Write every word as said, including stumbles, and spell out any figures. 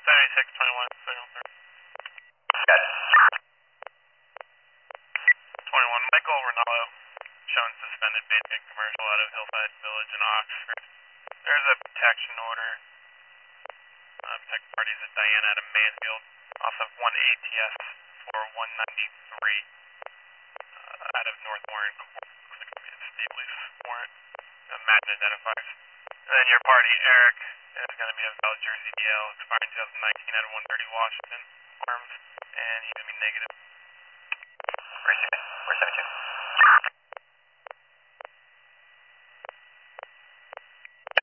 seventy-six twenty-one, signal third. Got it. twenty-one, Michael Ronaldo, shown suspended basic commercial out of Hillside Village in Oxford. There's a protection order. Uh, protect parties at Diana out of Mansfield, off of one A T S for one ninety-three, uh, out of North Warren. Looks like it'll be a state police warrant. Uh, Madden identifiers. And then your party, Eric, is going to be a valid Jersey D L, expiring twenty nineteen out of one thirty Washington, armed, and he's going to be negative. Where's seventy-two?